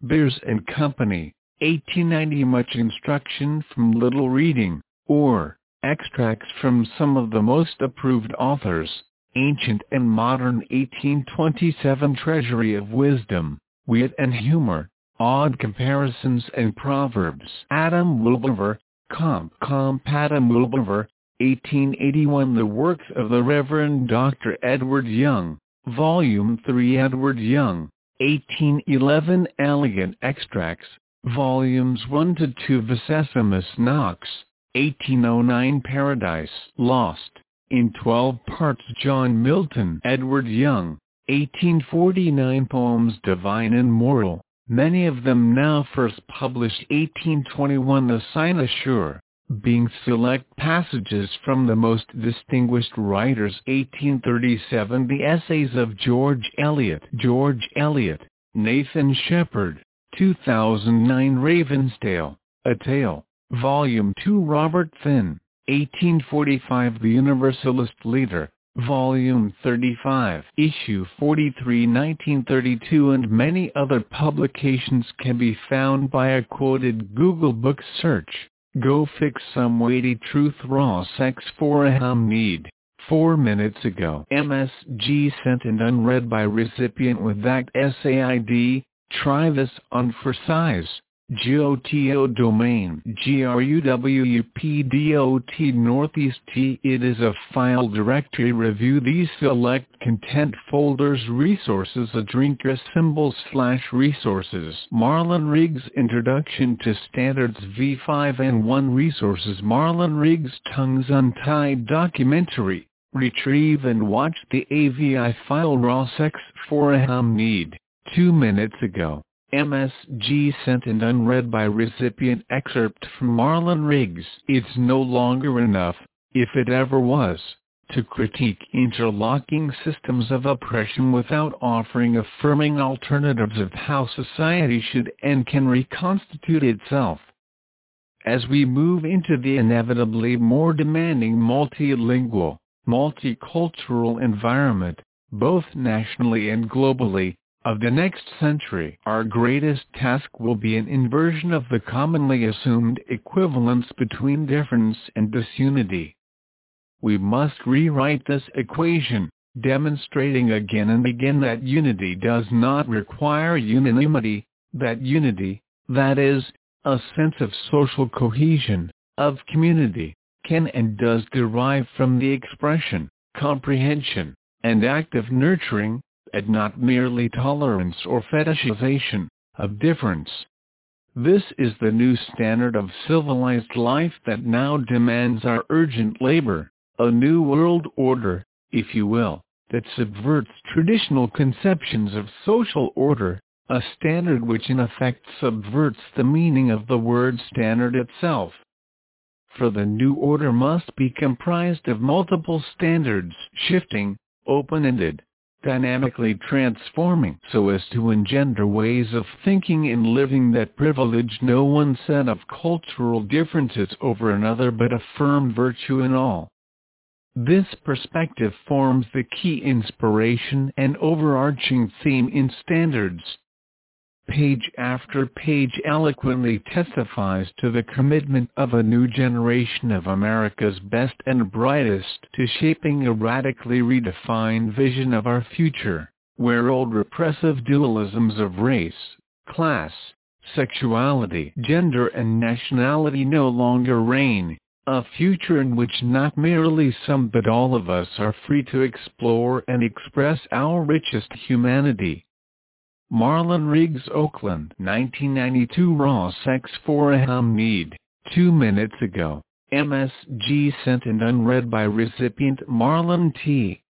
Beers and Company, 1890. Much instruction from little reading, or extracts from some of the most approved authors, ancient and modern. 1827. Treasury of Wisdom, Wit and Humor, Odd Comparisons and Proverbs. Adam Wilberver, Comp. Adam Wilberver, 1881. The Works of the Reverend Dr. Edward Young, Volume 3. Edward Young, 1811. Elegant Extracts, Volumes 1 to 2. Vicessimus Knox, 1809. Paradise Lost, in 12 parts. John Milton. Edward Young, 1849. Poems Divine and Moral, many of them now first published. 1821. The Cynosure, being select passages from the most distinguished writers. 1837. The Essays of George Eliot. George Eliot, Nathan Shepard, 2009. Ravensdale, A Tale, Volume 2. Robert Finn, 1845. The Universalist Leader, Volume 35, Issue 43, 1932. And many other publications can be found by a quoted Google book search. Go fix some weighty truth. Raw sex for a ham need. 4 minutes ago. MSG sent and unread by recipient with that essay ID. Try this on for size. GOTO domain GRUWUPDOT Northeast T. It is a file directory. Review these select content folders. Resources. A drinker symbol / resources. Marlon Riggs Introduction to Standards V5N1 Resources. Marlon Riggs Tongues Untied Documentary. Retrieve and watch the AVI file. Raw sex for a ham need. 2 minutes ago. MSG sent and unread by recipient. Excerpt from Marlon Riggs. It's no longer enough, if it ever was, to critique interlocking systems of oppression without offering affirming alternatives of how society should and can reconstitute itself. As we move into the inevitably more demanding multilingual, multicultural environment, both nationally and globally, of the next century, our greatest task will be an inversion of the commonly assumed equivalence between difference and disunity. We must rewrite this equation, demonstrating again and again that unity does not require unanimity, that unity, that is, a sense of social cohesion, of community, can and does derive from the expression, comprehension, and active nurturing, and not merely tolerance or fetishization, of difference. This is the new standard of civilized life that now demands our urgent labor, a new world order, if you will, that subverts traditional conceptions of social order, a standard which in effect subverts the meaning of the word standard itself. For the new order must be comprised of multiple standards, shifting, open-ended, dynamically transforming so as to engender ways of thinking and living that privilege no one set of cultural differences over another but affirm virtue in all. This perspective forms the key inspiration and overarching theme in Standards. Page after page eloquently testifies to the commitment of a new generation of America's best and brightest to shaping a radically redefined vision of our future, where old repressive dualisms of race, class, sexuality, gender and nationality no longer reign, a future in which not merely some but all of us are free to explore and express our richest humanity. Marlon Riggs, Oakland, 1992. Raw sex for a ham need. 2 minutes ago. MSG sent and unread by recipient Marlon T.